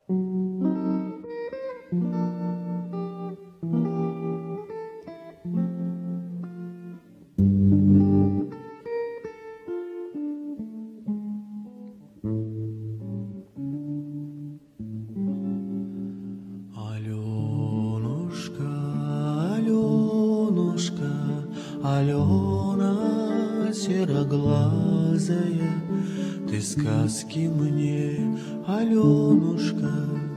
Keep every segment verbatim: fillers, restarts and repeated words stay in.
Аленушка, Аленушка, Алена сероглазая, ты сказки мне, Аленушка,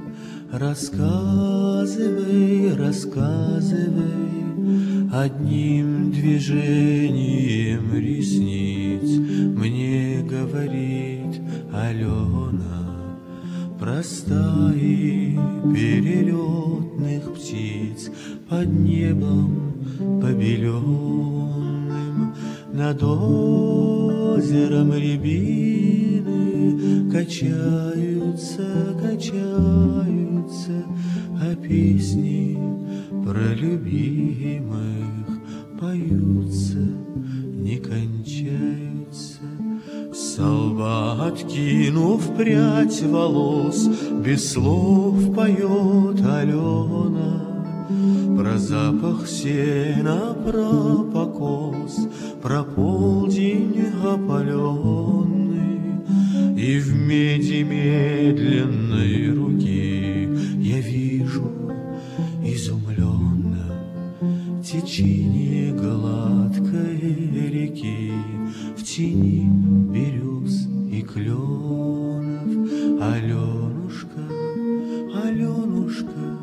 рассказывай, рассказывай, одним движением ресниц мне говорит Алена про стаи перелетных птиц под небом побеленным, над озером рябины качаются, качаются, а песни про любимых поются, не кончаются. Со лба откинув прядь волос, без слов поет Алена про запах сена, про покос, про полдень опаленный. И в меди медленной руки я вижу изумленно течение гладкой реки в тени берез и кленов. Аленушка, Аленушка,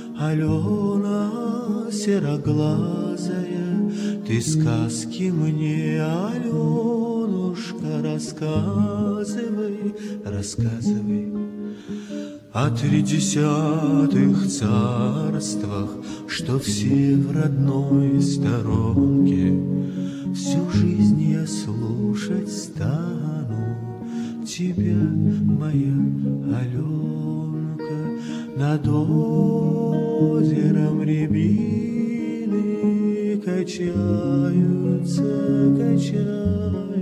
Алена сероглазая, ты сказки мне, Аленушка, рассказывай, рассказывай. О тридесятых царствах, что все в родной сторонке, всю жизнь я слушать стану тебя, моя Аленка. Над озером рябины качаются, качаются,